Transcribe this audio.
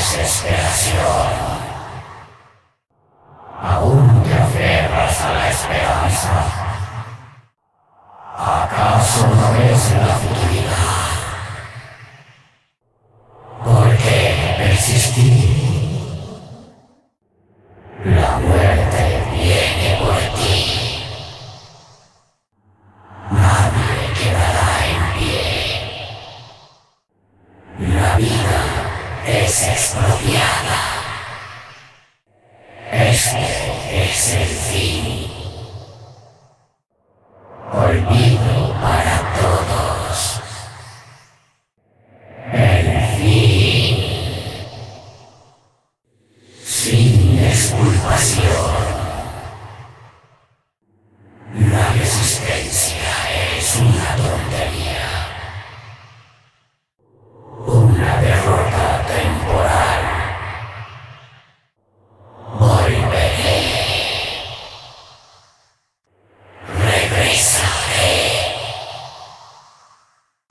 desesperación. ¿Aún te aferras a la esperanza? ¿Acaso no ves la futilidad? ¿Por qué persistir? La muerte viene por ti. Nadie quedará en pie. La vida es expropiada. Este es el fin. Olvida